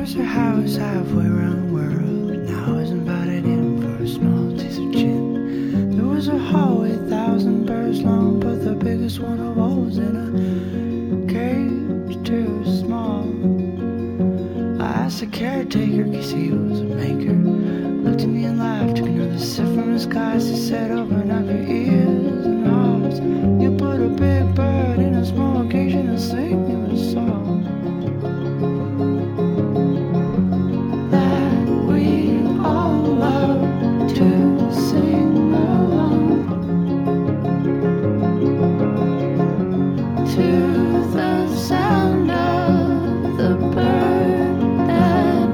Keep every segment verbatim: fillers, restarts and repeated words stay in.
There's a house halfway around the world. Now is invited in for a small taste of gin. There was a hallway a thousand birds long, but the biggest one of all was in a cage too small. I asked the caretaker, cause he was a maker. Looked at me and laughed, took another sip from his glass. He said, open up your ears and hearts. You put a big bird in a small cage and sing you a song that we all love to sing along to the sound of the bird that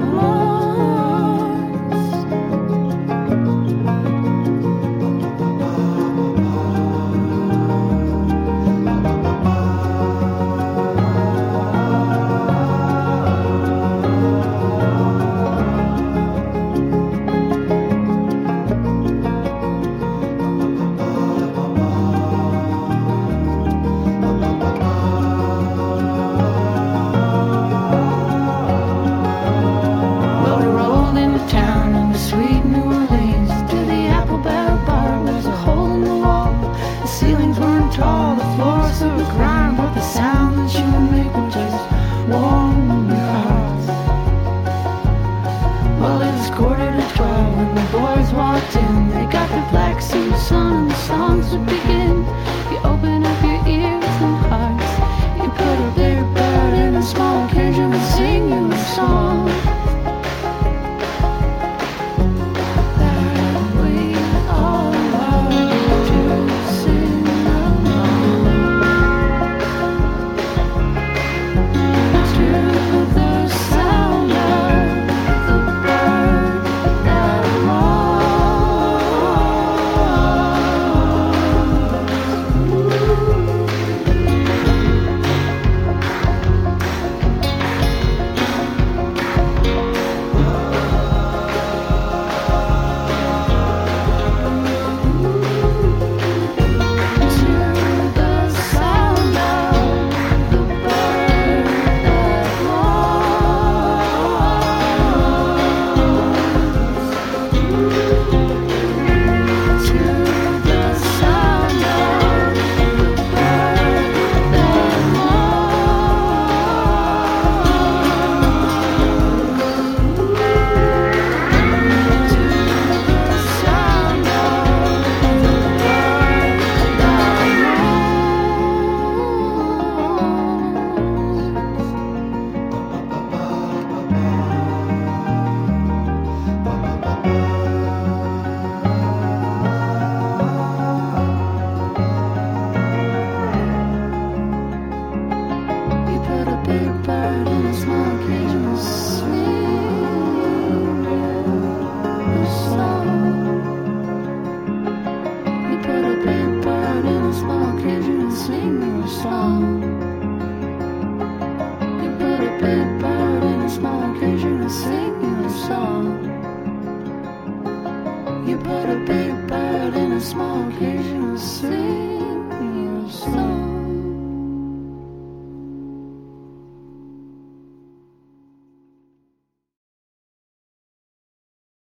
You put a big bird in a small cage and sing your song.